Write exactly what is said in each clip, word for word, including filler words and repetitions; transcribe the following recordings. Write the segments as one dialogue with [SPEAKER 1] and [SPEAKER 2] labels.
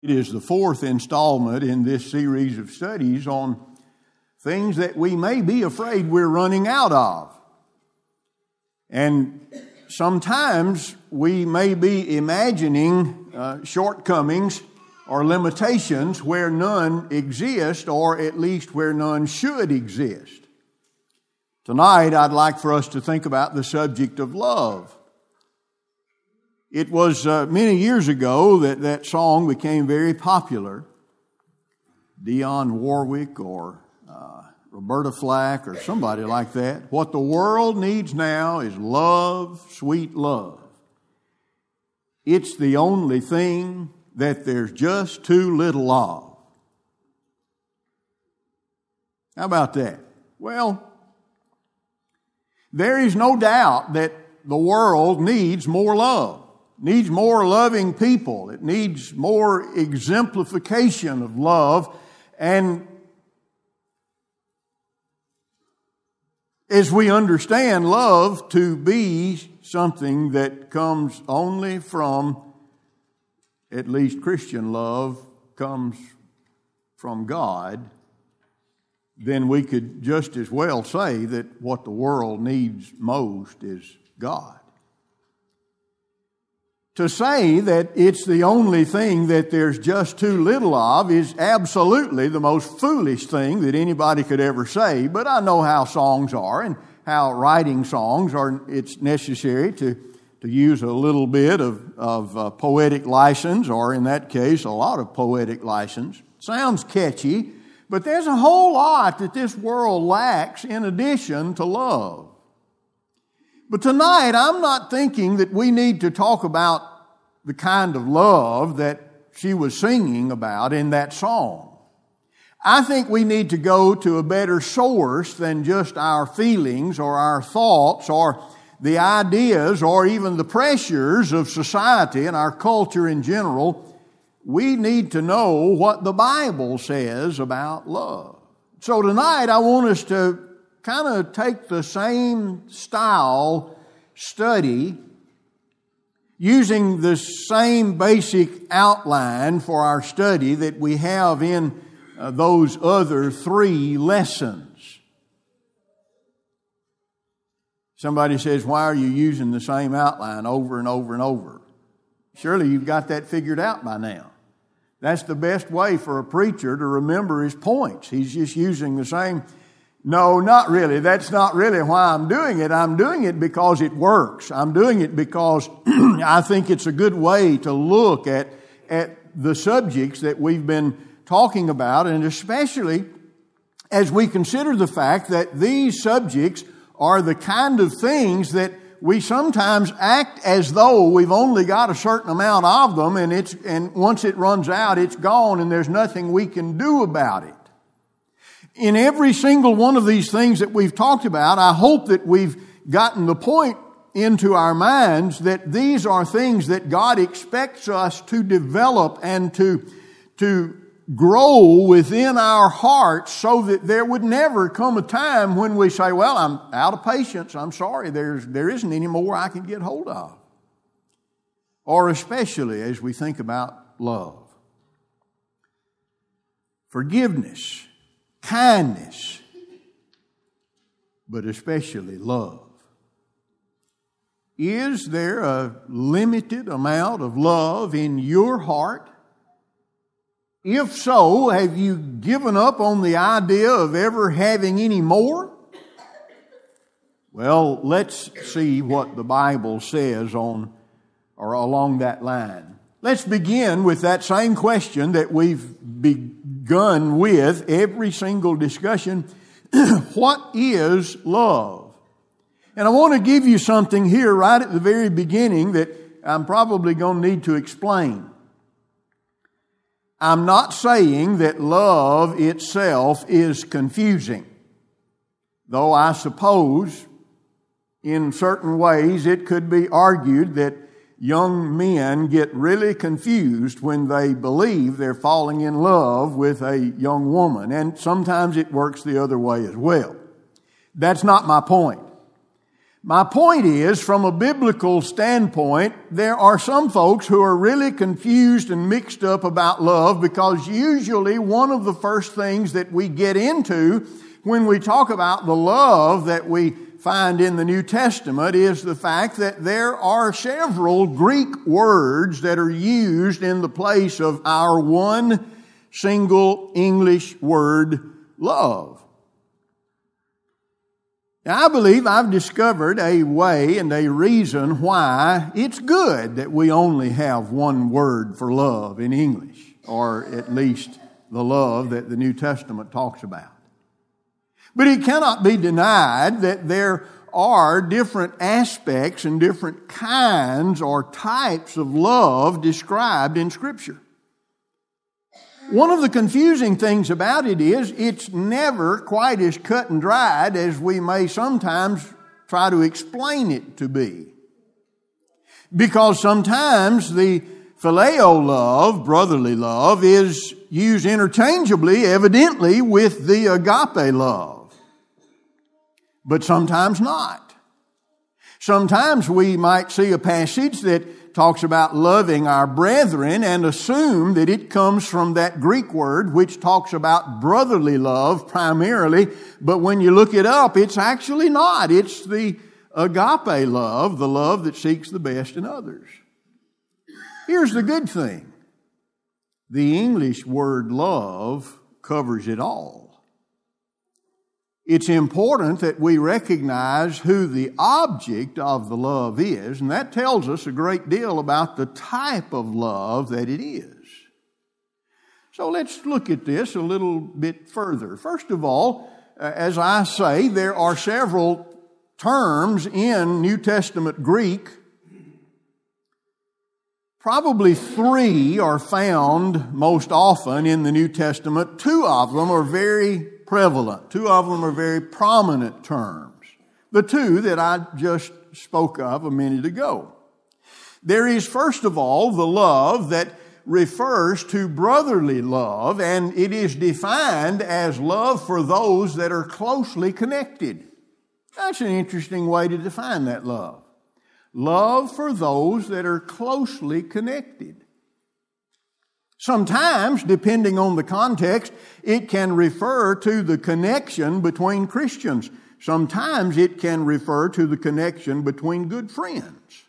[SPEAKER 1] It is the fourth installment in this series of studies on things that we may be afraid we're running out of. And sometimes we may be imagining uh, shortcomings or limitations where none exist, or at least where none should exist. Tonight, I'd like for us to think about the subject of love. It was uh, many years ago that that song became very popular. Dionne Warwick or uh, Roberta Flack or somebody like that. What the world needs now is love, sweet love. It's the only thing that there's just too little of. How about that? Well, there is no doubt that the world needs more love. Needs more loving people. It needs more exemplification of love. And as we understand love to be something that comes only from, at least Christian love, comes from God, then we could just as well say that what the world needs most is God. To say that it's the only thing that there's just too little of is absolutely the most foolish thing that anybody could ever say. But I know how songs are and how writing songs are. It's necessary to, to use a little bit of, of uh, poetic license, or in that case, a lot of poetic license. Sounds catchy, but there's a whole lot that this world lacks in addition to love. But tonight, I'm not thinking that we need to talk about the kind of love that she was singing about in that song. I think we need to go to a better source than just our feelings or our thoughts or the ideas or even the pressures of society and our culture in general. We need to know what the Bible says about love. So tonight, I want us to kind of take the same style study, using the same basic outline for our study that we have in uh, those other three lessons. Somebody says, why are you using the same outline over and over and over? Surely you've got that figured out by now. That's the best way for a preacher to remember his points. He's just using the same. No, not really. That's not really why I'm doing it. I'm doing it because it works. I'm doing it because I think it's a good way to look at, at the subjects that we've been talking about, and especially as we consider the fact that these subjects are the kind of things that we sometimes act as though we've only got a certain amount of them, and it's and once it runs out, it's gone, and there's nothing we can do about it. In every single one of these things that we've talked about, I hope that we've gotten the point into our minds that these are things that God expects us to develop and to, to grow within our hearts, so that there would never come a time when we say, well, I'm out of patience. I'm sorry. There's, there isn't any more I can get hold of. Or especially as we think about love. Forgiveness. Kindness, but especially love. Is there a limited amount of love in your heart? If so, have you given up on the idea of ever having any more? Well, let's see what the Bible says on or along that line. Let's begin with that same question that we've begun with every single discussion. What is love? And I want to give you something here right at the very beginning that I'm probably going to need to explain. I'm not saying that love itself is confusing, though I suppose in certain ways it could be argued that young men get really confused when they believe they're falling in love with a young woman. And sometimes it works the other way as well. That's not my point. My point is, from a biblical standpoint, there are some folks who are really confused and mixed up about love, because usually one of the first things that we get into when we talk about the love that we find in the New Testament is the fact that there are several Greek words that are used in the place of our one single English word, love. Now, I believe I've discovered a way and a reason why it's good that we only have one word for love in English, or at least the love that the New Testament talks about. But it cannot be denied that there are different aspects and different kinds or types of love described in Scripture. One of the confusing things about it is it's never quite as cut and dried as we may sometimes try to explain it to be. Because sometimes the phileo love, brotherly love, is used interchangeably, evidently, with the agape love. But sometimes not. Sometimes we might see a passage that talks about loving our brethren and assume that it comes from that Greek word which talks about brotherly love primarily, but when you look it up, it's actually not. It's the agape love, the love that seeks the best in others. Here's the good thing. The English word love covers it all. It's important that we recognize who the object of the love is, and that tells us a great deal about the type of love that it is. So let's look at this a little bit further. First of all, as I say, there are several terms in New Testament Greek. Probably three are found most often in the New Testament. Two of them are very prevalent. Two of them are very prominent terms. The two that I just spoke of a minute ago. There is, first of all, the love that refers to brotherly love, and it is defined as love for those that are closely connected. That's an interesting way to define that love. Love for those that are closely connected. Sometimes, depending on the context, it can refer to the connection between Christians. Sometimes it can refer to the connection between good friends.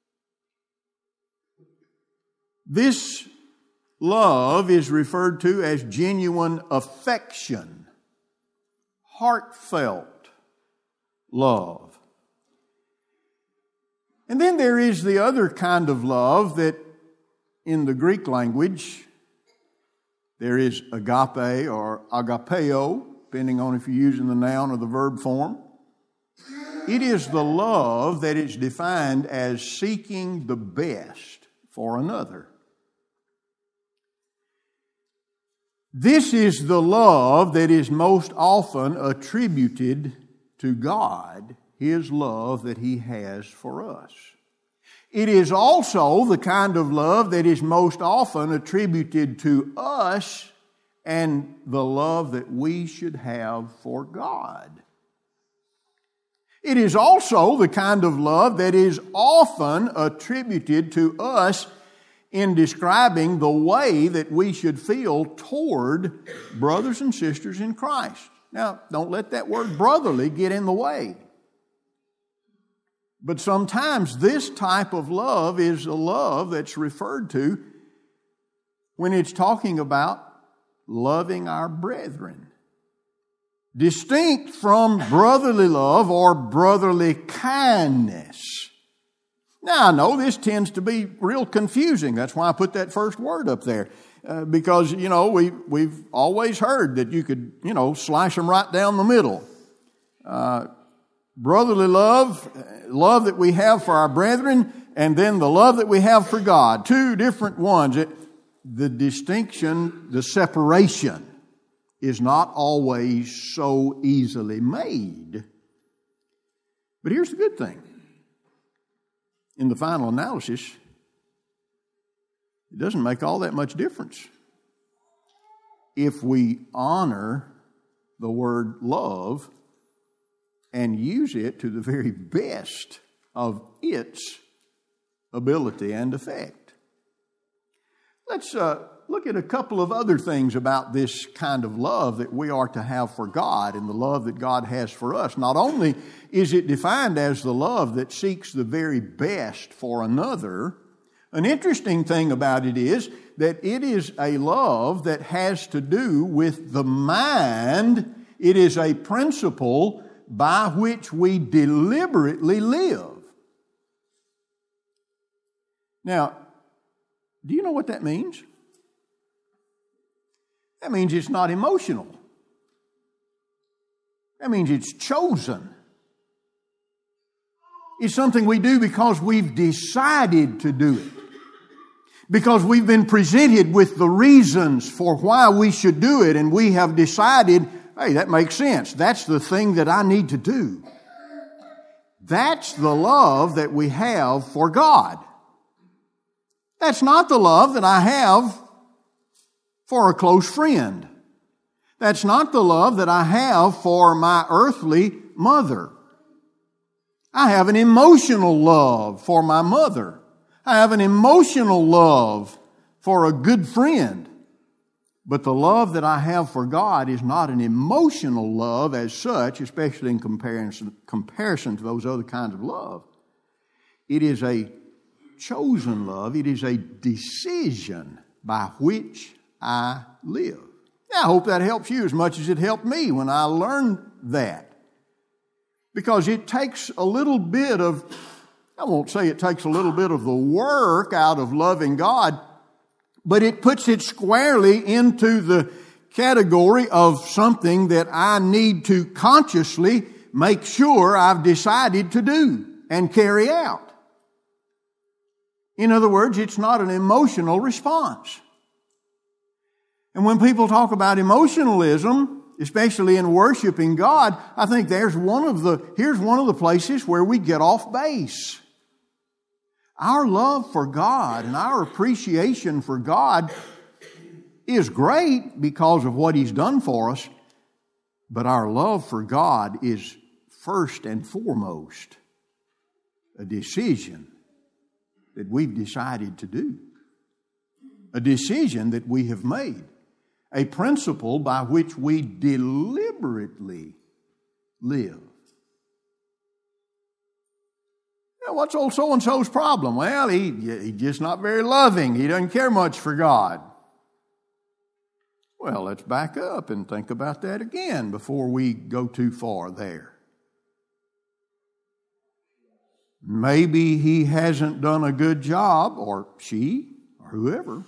[SPEAKER 1] This love is referred to as genuine affection, heartfelt love. And then there is the other kind of love that in the Greek language, there is agape or agapeo, depending on if you're using the noun or the verb form. It is the love that is defined as seeking the best for another. This is the love that is most often attributed to God, His love that He has for us. It is also the kind of love that is most often attributed to us and the love that we should have for God. It is also the kind of love that is often attributed to us in describing the way that we should feel toward brothers and sisters in Christ. Now, don't let that word brotherly get in the way. But sometimes this type of love is a love that's referred to when it's talking about loving our brethren. Distinct from brotherly love or brotherly kindness. Now, I know this tends to be real confusing. That's why I put that first word up there. Uh, because, you know, we, we've always heard that you could, you know, slice them right down the middle. Uh, brotherly love, love that we have for our brethren, and then the love that we have for God. Two different ones. It, the distinction, the separation is not always so easily made. But here's the good thing. In the final analysis, it doesn't make all that much difference if we honor the word love and use it to the very best of its ability and effect. Let's uh, look at a couple of other things about this kind of love that we are to have for God and the love that God has for us. Not only is it defined as the love that seeks the very best for another, an interesting thing about it is that it is a love that has to do with the mind. It is a principle by which we deliberately live. Now, do you know what that means? That means it's not emotional. That means it's chosen. It's something we do because we've decided to do it. Because we've been presented with the reasons for why we should do it, and we have decided, hey, that makes sense. That's the thing that I need to do. That's the love that we have for God. That's not the love that I have for a close friend. That's not the love that I have for my earthly mother. I have an emotional love for my mother. I have an emotional love for a good friend. But the love that I have for God is not an emotional love as such, especially in comparison, comparison to those other kinds of love. It is a chosen love. It is a decision by which I live. Now, I hope that helps you as much as it helped me when I learned that. Because it takes a little bit of, I won't say it takes a little bit of the work out of loving God, but it puts it squarely into the category of something that I need to consciously make sure I've decided to do and carry out. In other words, it's not an emotional response. And when people talk about emotionalism, especially in worshiping God, I think there's one of the, here's one of the places where we get off base. Our love for God and our appreciation for God is great because of what He's done for us, but our love for God is first and foremost a decision that we've decided to do. A decision that we have made. A principle by which we deliberately live. Now, what's old so-and-so's problem? Well, he, he's just not very loving. He doesn't care much for God. Well, let's back up and think about that again before we go too far there. Maybe he hasn't done a good job, or she, or whoever,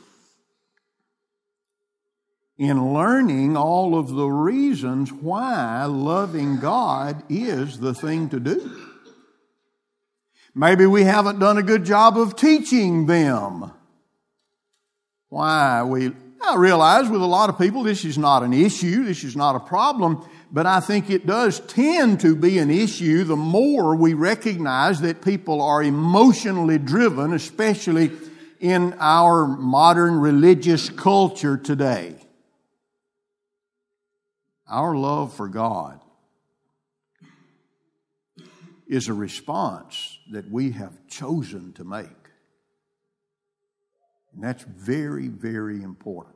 [SPEAKER 1] in learning all of the reasons why loving God is the thing to do. Maybe we haven't done a good job of teaching them why we... I realize with a lot of people this is not an issue, this is not a problem, but I think it does tend to be an issue the more we recognize that people are emotionally driven, especially in our modern religious culture today. Our love for God is a response that we have chosen to make. And that's very, very important.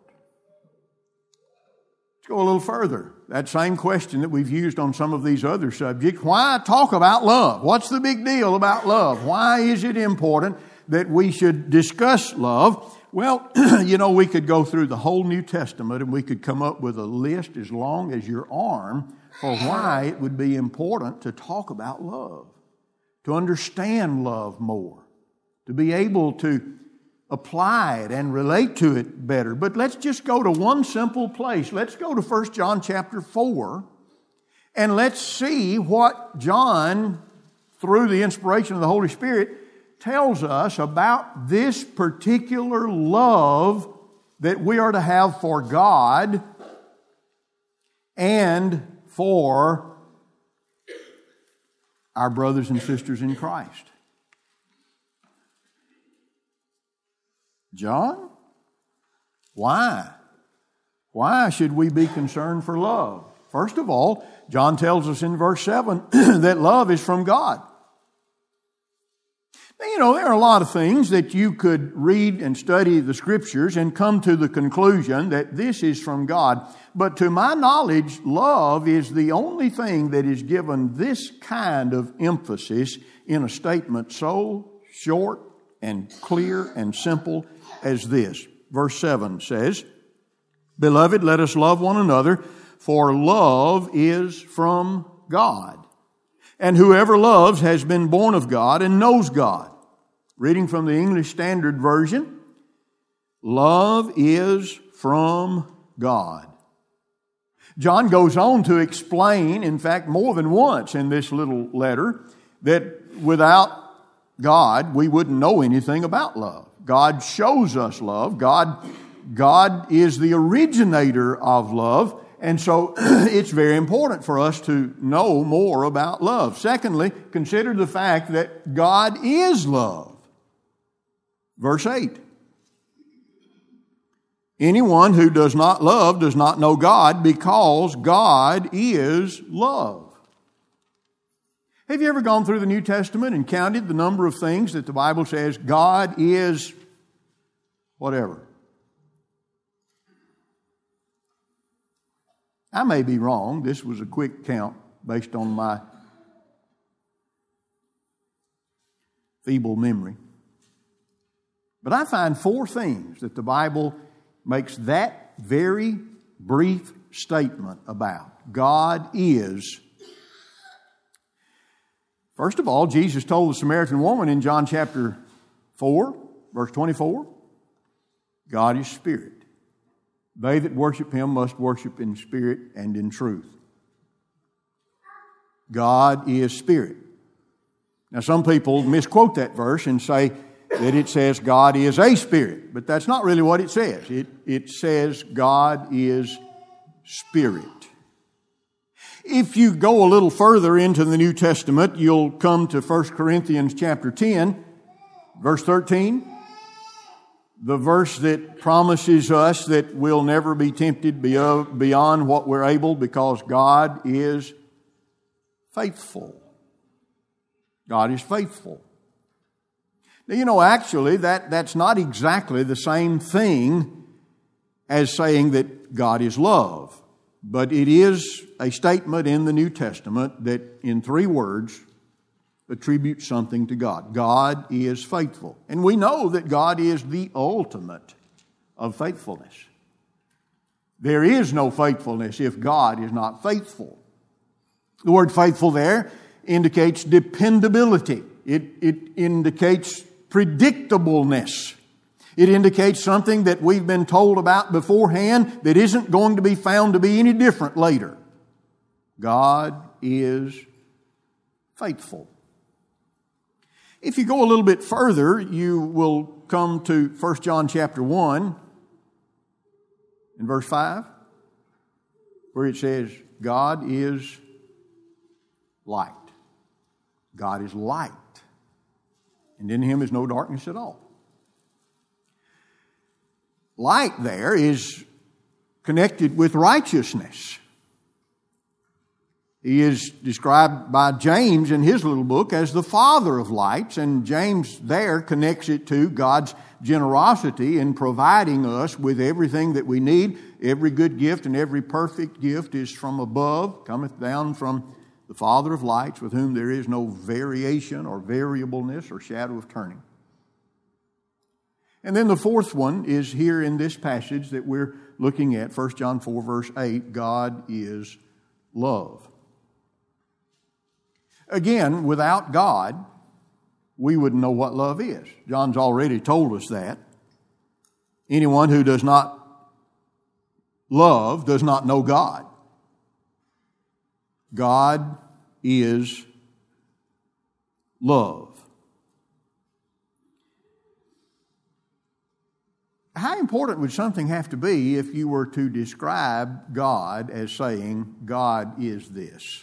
[SPEAKER 1] Let's go a little further. That same question that we've used on some of these other subjects. Why talk about love? What's the big deal about love? Why is it important that we should discuss love? Well, you know, we could go through the whole New Testament and we could come up with a list as long as your arm for why it would be important to talk about love, to understand love more, to be able to apply it and relate to it better. But let's just go to one simple place. Let's go to First John chapter four, and let's see what John, through the inspiration of the Holy Spirit, tells us about this particular love that we are to have for God and for our brothers and sisters in Christ. John, why? Why should we be concerned for love? First of all, John tells us in verse seven that love is from God. Now, you know, there are a lot of things that you could read and study the Scriptures and come to the conclusion that this is from God. But to my knowledge, love is the only thing that is given this kind of emphasis in a statement so short and clear and simple as this. Verse seven says, "Beloved, let us love one another, for love is from God. And whoever loves has been born of God and knows God." Reading from the English Standard Version, love is from God. John goes on to explain, in fact, more than once in this little letter, that without God, we wouldn't know anything about love. God shows us love. God, God is the originator of love. And so it's very important for us to know more about love. Secondly, consider the fact that God is love. Verse eight. "Anyone who does not love does not know God, because God is love." Have you ever gone through the New Testament and counted the number of things that the Bible says God is whatever? I may be wrong. This was a quick count based on my feeble memory. But I find four things that the Bible makes that very brief statement about. God is. First of all, Jesus told the Samaritan woman in John chapter four, verse twenty-four, God is spirit. They that worship Him must worship in spirit and in truth. God is spirit. Now, some people misquote that verse and say that it says God is a spirit, but that's not really what it says. It, it says God is spirit. If you go a little further into the New Testament, you'll come to First Corinthians chapter ten, verse thirteen. The verse that promises us that we'll never be tempted beyond what we're able, because God is faithful. God is faithful. Now, you know, actually, that, that's not exactly the same thing as saying that God is love. But it is a statement in the New Testament that, in three words, attributes something to God. God is faithful. And we know that God is the ultimate of faithfulness. There is no faithfulness if God is not faithful. The word faithful there indicates dependability. It, it indicates predictableness. It indicates something that we've been told about beforehand that isn't going to be found to be any different later. God is faithful. If you go a little bit further, you will come to First John chapter one in verse five, where it says, God is light. God is light, and in Him is no darkness at all. Light there is connected with righteousness. He is described by James in his little book as the father of lights, and James there connects it to God's generosity in providing us with everything that we need. Every good gift and every perfect gift is from above, cometh down from the Father of lights, with whom there is no variation or variableness or shadow of turning. And then the fourth one is here in this passage that we're looking at, First John four, verse eight, God is love. Again, without God, we wouldn't know what love is. John's already told us that. Anyone who does not love does not know God. God is love. How important would something have to be if you were to describe God as saying, God is this?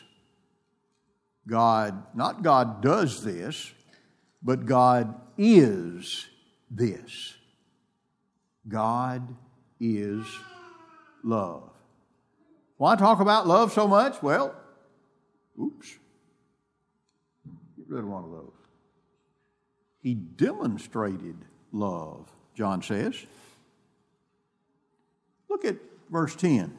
[SPEAKER 1] God, not God does this, but God is this. God is love. Why talk about love so much? Well, oops. Get rid of one of those. He demonstrated love, John says. Look at verse ten.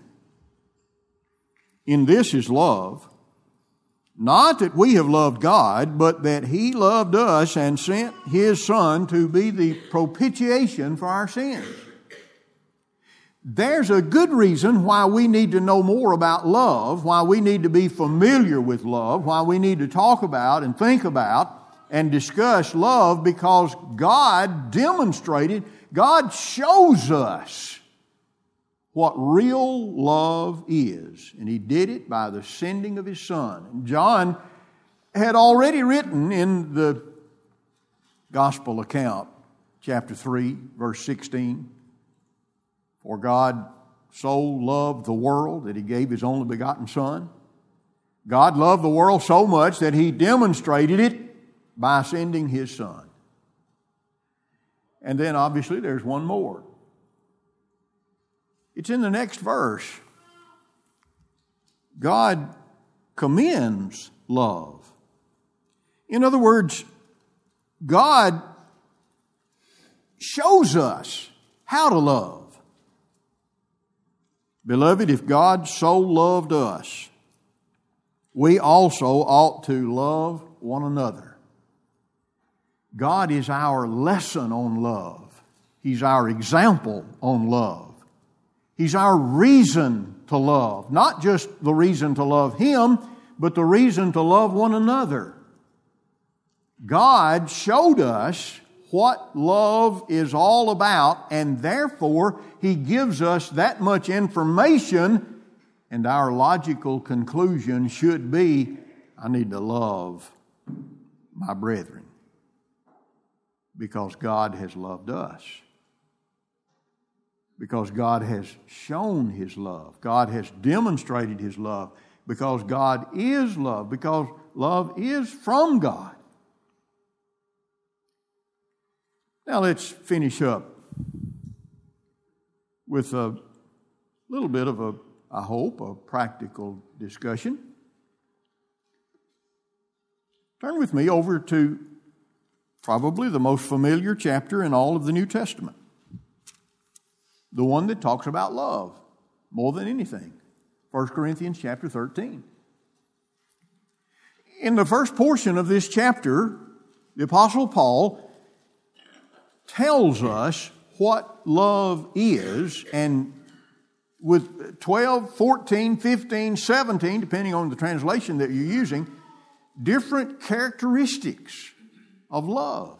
[SPEAKER 1] In this is love, not that we have loved God, but that He loved us and sent His Son to be the propitiation for our sins. There's a good reason why we need to know more about love, why we need to be familiar with love, why we need to talk about and think about and discuss love, because God demonstrated, God shows us what real love is. And He did it by the sending of His Son. And John had already written in the Gospel account, chapter three, verse sixteen, for God so loved the world that He gave His only begotten Son. God loved the world so much that He demonstrated it by sending His Son. And then obviously there's one more. It's in the next verse. God commends love. In other words, God shows us how to love. Beloved, if God so loved us, we also ought to love one another. God is our lesson on love. He's our example on love. He's our reason to love. Not just the reason to love Him, but the reason to love one another. God showed us what love is all about, and therefore He gives us that much information, and our logical conclusion should be, I need to love my brethren because God has loved us. Because God has shown His love. God has demonstrated His love. Because God is love. Because love is from God. Now let's finish up with a little bit of a, I hope, a practical discussion. Turn with me over to probably the most familiar chapter in all of the New Testament. The one that talks about love more than anything. First Corinthians chapter thirteen. In the first portion of this chapter, the Apostle Paul tells us what love is, and with twelve, fourteen, fifteen, seventeen, depending on the translation that you're using, different characteristics of love.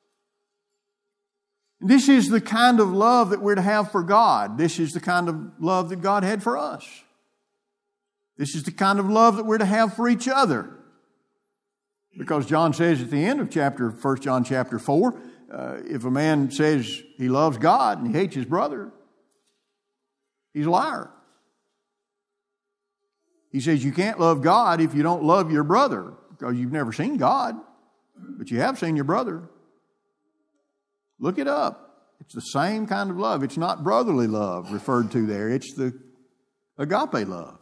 [SPEAKER 1] This is the kind of love that we're to have for God. This is the kind of love that God had for us. This is the kind of love that we're to have for each other. Because John says at the end of chapter, First John chapter four, uh, if a man says he loves God and he hates his brother, he's a liar. He says you can't love God if you don't love your brother, because you've never seen God, but you have seen your brother. Look it up. It's the same kind of love. It's not brotherly love referred to there. It's the agape love.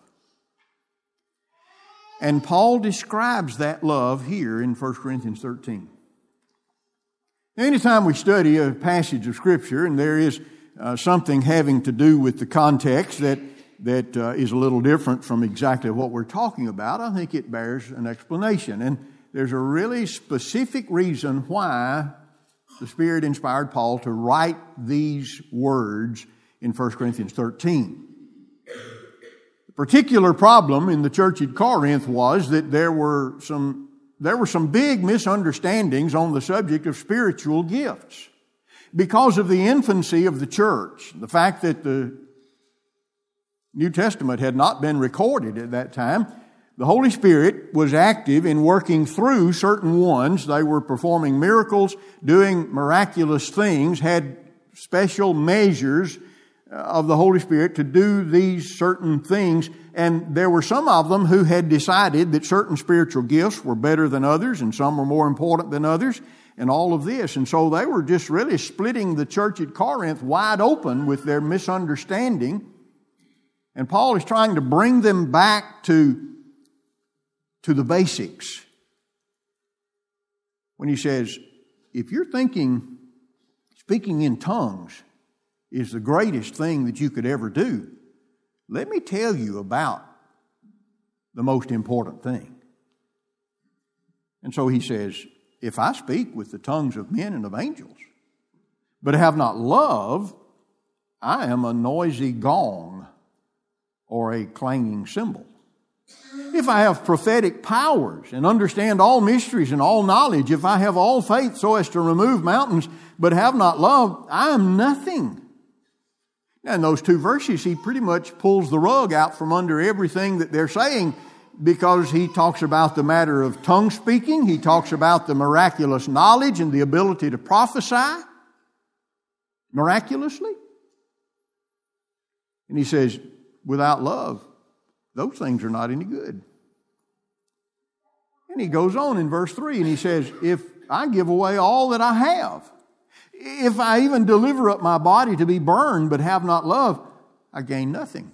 [SPEAKER 1] And Paul describes that love here in First Corinthians thirteen. Now, anytime we study a passage of Scripture and there is uh, something having to do with the context that, that uh, is a little different from exactly what we're talking about, I think it bears an explanation. And there's a really specific reason why the Spirit inspired Paul to write these words in First Corinthians thirteen. The particular problem in the church at Corinth was that there were some, there were some big misunderstandings on the subject of spiritual gifts. Because of the infancy of the church, the fact that the New Testament had not been recorded at that time, the Holy Spirit was active in working through certain ones. They were performing miracles, doing miraculous things, had special measures of the Holy Spirit to do these certain things. And there were some of them who had decided that certain spiritual gifts were better than others and some were more important than others and all of this. And so they were just really splitting the church at Corinth wide open with their misunderstanding. And Paul is trying to bring them back to, to the basics. When he says, if you're thinking speaking in tongues is the greatest thing that you could ever do, let me tell you about the most important thing. And so he says, if I speak with the tongues of men and of angels, but have not love, I am a noisy gong or a clanging cymbal. If I have prophetic powers and understand all mysteries and all knowledge, if I have all faith so as to remove mountains, but have not love, I am nothing. Now, in those two verses, he pretty much pulls the rug out from under everything that they're saying, because he talks about the matter of tongue speaking. He talks about the miraculous knowledge and the ability to prophesy miraculously. And he says, without love, those things are not any good. And he goes on in verse three and he says, if I give away all that I have, if I even deliver up my body to be burned but have not love, I gain nothing.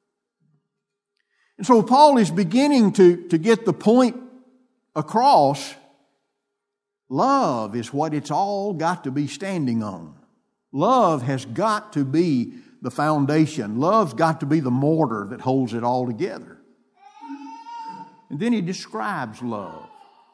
[SPEAKER 1] And so Paul is beginning to, to get the point across. Love is what it's all got to be standing on. Love has got to be the foundation. Love's got to be the mortar that holds it all together. And then he describes love.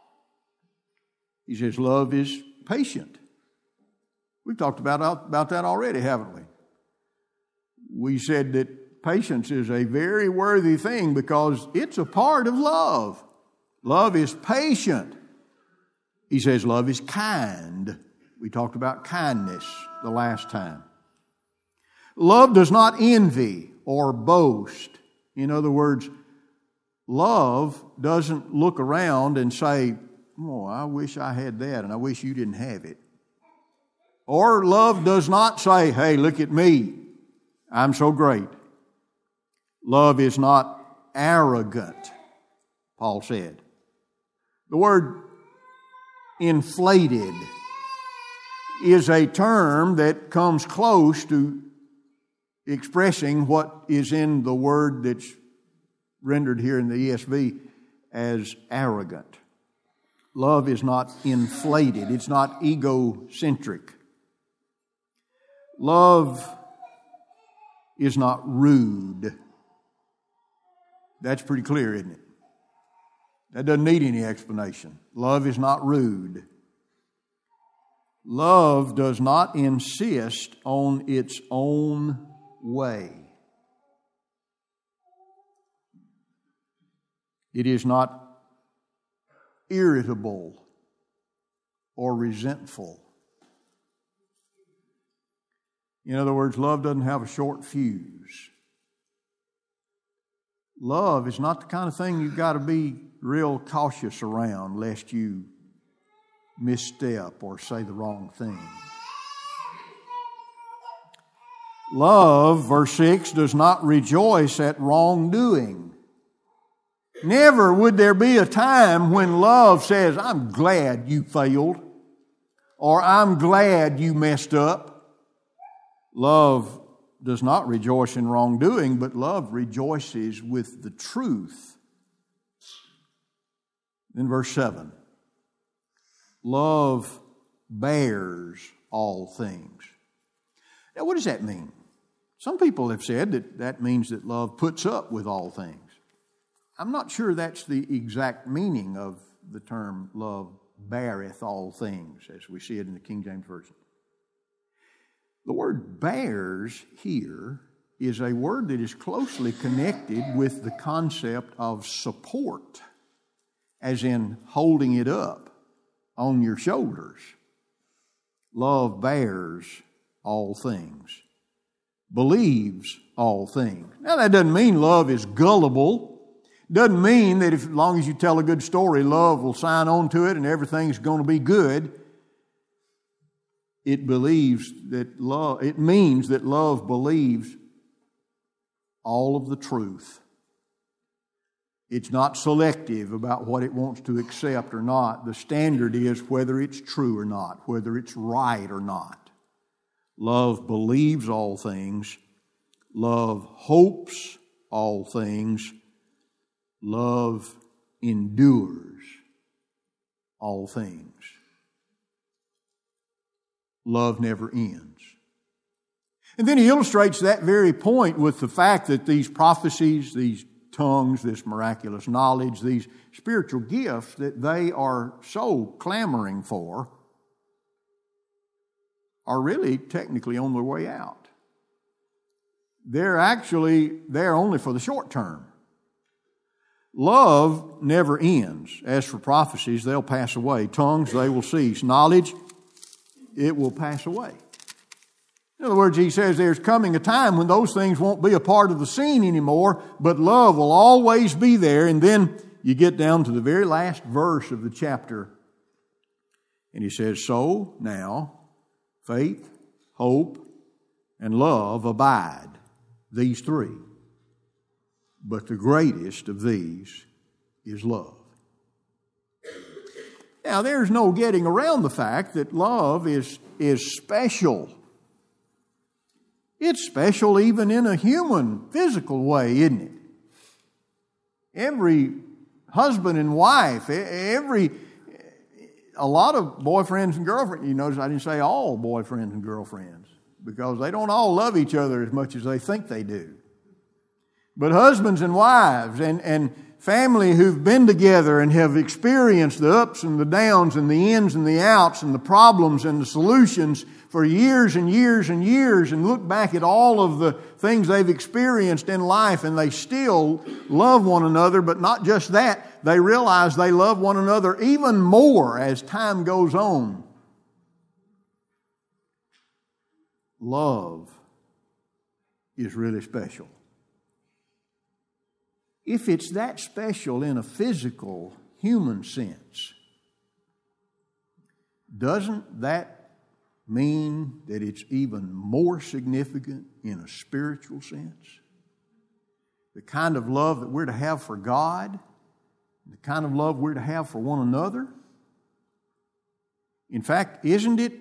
[SPEAKER 1] He says love is patient. We've talked about, about that already, haven't we? We said that patience is a very worthy thing because it's a part of love. Love is patient. He says love is kind. We talked about kindness the last time. Love does not envy or boast. In other words, love doesn't look around and say, oh, I wish I had that and I wish you didn't have it. Or love does not say, hey, look at me, I'm so great. Love is not arrogant, Paul said. The word inflated is a term that comes close to expressing what is in the word that's rendered here in the E S V as arrogant. Love is not inflated. It's not egocentric. Love is not rude. That's pretty clear, isn't it? That doesn't need any explanation. Love is not rude. Love does not insist on its own way. It is not irritable or resentful. In other words, love doesn't have a short fuse. Love is not the kind of thing you've got to be real cautious around lest you misstep or say the wrong thing. Love, verse six, does not rejoice at wrongdoing. Never would there be a time when love says, I'm glad you failed, or I'm glad you messed up. Love does not rejoice in wrongdoing, but love rejoices with the truth. Then verse seven, love bears all things. Now, what does that mean? Some people have said that that means that love puts up with all things. I'm not sure that's the exact meaning of the term love beareth all things, as we see it in the King James Version. The word bears here is a word that is closely connected with the concept of support, as in holding it up on your shoulders. Love bears all things, believes all things. Now, that doesn't mean love is gullible. Doesn't mean that if, as long as you tell a good story, love will sign on to it and everything's going to be good. It believes that love, it means that love believes all of the truth. It's not selective about what it wants to accept or not. The standard is whether it's true or not, whether it's right or not. Love believes all things. Love hopes all things. Love endures all things. Love never ends. And then he illustrates that very point with the fact that these prophecies, these tongues, this miraculous knowledge, these spiritual gifts that they are so clamoring for are really technically on their way out. They're actually there only for the short term. Love never ends. As for prophecies, they'll pass away. Tongues, they will cease. Knowledge, it will pass away. In other words, he says there's coming a time when those things won't be a part of the scene anymore, but love will always be there. And then you get down to the very last verse of the chapter, and he says, so now faith, hope, and love abide, these three. But the greatest of these is love. Now, there's no getting around the fact that love is, is special. It's special even in a human, physical way, isn't it? Every husband and wife, every, a lot of boyfriends and girlfriends, you notice I didn't say all boyfriends and girlfriends, because they don't all love each other as much as they think they do. But husbands and wives and, and family who've been together and have experienced the ups and the downs and the ins and the outs and the problems and the solutions for years and years and years, and look back at all of the things they've experienced in life, and they still love one another. But not just that, they realize they love one another even more as time goes on. Love is really special. If it's that special in a physical, human sense, doesn't that mean that it's even more significant in a spiritual sense? The kind of love that we're to have for God, the kind of love we're to have for one another. In fact, isn't it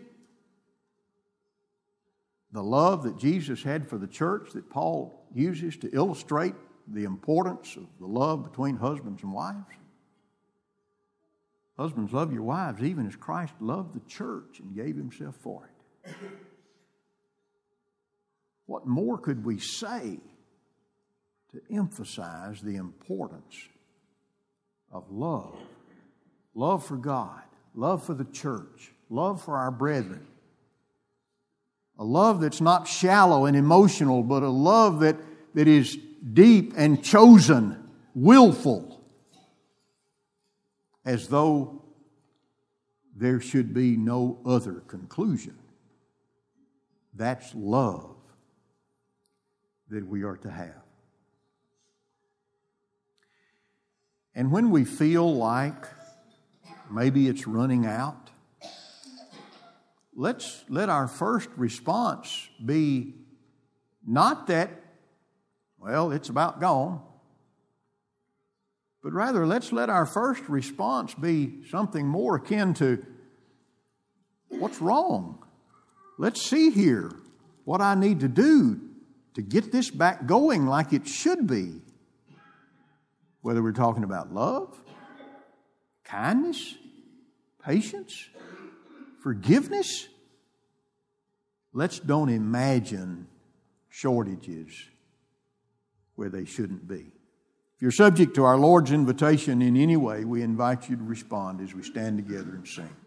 [SPEAKER 1] the love that Jesus had for the church that Paul uses to illustrate the importance of the love between husbands and wives? Husbands, love your wives even as Christ loved the church and gave himself for it. What more could we say to emphasize the importance of love? Love for God, love for the church, love for our brethren. A love that's not shallow and emotional, but a love that, that is deep and chosen, willful, as though there should be no other conclusion. That's love that we are to have. And when we feel like maybe it's running out, let's let our first response be not that, well, it's about gone, but rather let's let our first response be something more akin to, what's wrong? Let's see here what I need to do to get this back going like it should be. Whether we're talking about love, kindness, patience, forgiveness, let's don't imagine shortages where they shouldn't be. If you're subject to our Lord's invitation in any way, we invite you to respond as we stand together and sing.